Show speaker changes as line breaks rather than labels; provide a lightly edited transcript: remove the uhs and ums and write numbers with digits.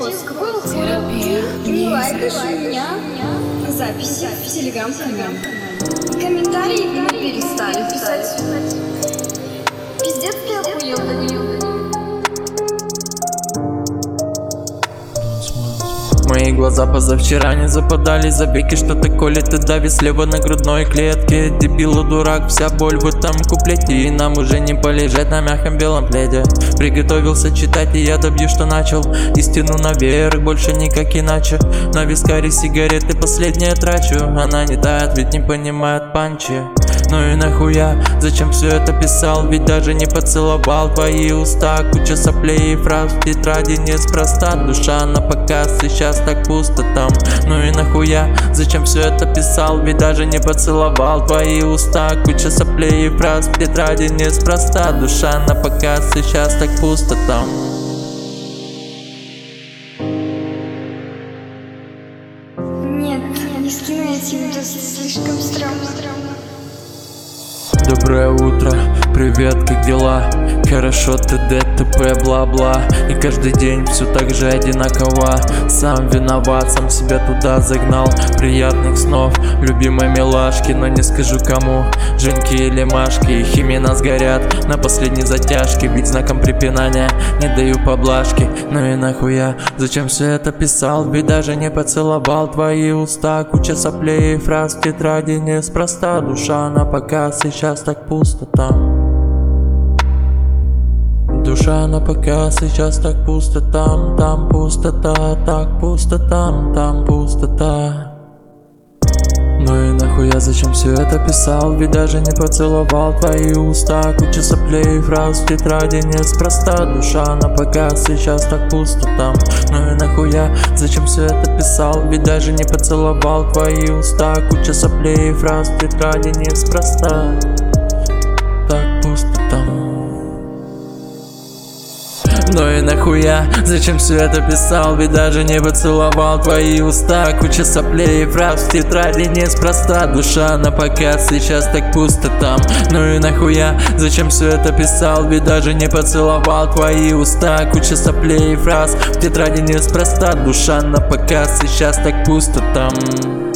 голос, какой он терапия. Не лайкаешь меня записи в телеграм-канале. Комментарии мы перестали писать. Пиздец, ты охуел.
Мои глаза позавчера не западали забеги, что-то колет и давит слева на грудной клетке. Дебилу дурак, вся боль в этом куплете, и нам уже не полежать на мягком белом пледе. Приготовился читать, и я добью, что начал истину наверх, больше никак иначе. На вискаре сигареты последние трачу, она не тает, ведь не понимает панчи. Ну и нахуя, зачем все это писал, ведь даже не поцеловал твои уста. Куча соплей и фраз в тетради неспроста, душа на показ, сейчас так пусто там. Ну и нахуя, зачем все это писал, ведь даже не поцеловал твои уста. Куча соплей и фраз в тетради неспроста, душа на показ, сейчас так пусто там.
Нет, не скину этим, это слишком стрёмно.
Доброе утро, привет, как дела? Хорошо, ты ДТП, бла-бла. И каждый день все так же одинаково. Сам виноват, сам себя туда загнал. Приятных снов, любимой милашки, но не скажу кому. Женьки или Машки, химия нас горят на последней затяжке, ведь знаком препинания не даю поблажки. Ну и нахуя, зачем все это писал, ведь даже не поцеловал твои уста. Куча соплей и фраз в тетради неспроста, душа на показ, сейчас так пусто там. Душа на показ, сейчас так пусто там. Там пустота, так пусто там пустота. Ну и нахуя, зачем все это писал, ведь даже не поцеловал твои уста. Куча соплей и фраз в тетради неспроста, душа на показ, сейчас так пусто там. Ну и нахуя, зачем все это писал, ведь даже не поцеловал твои уста. Куча соплей и фраз в тетради неспроста, так пусто там. Ну и нахуя, зачем все это писал, ведь даже не поцеловал твои уста. Куча соплей и фраз в тетради неспроста, душа на показ, сейчас так пусто там. Ну и нахуя, зачем все это писал, ведь даже не поцеловал твои уста. Куча соплей и фраз в тетради неспроста, душа на показ, сейчас так пусто там.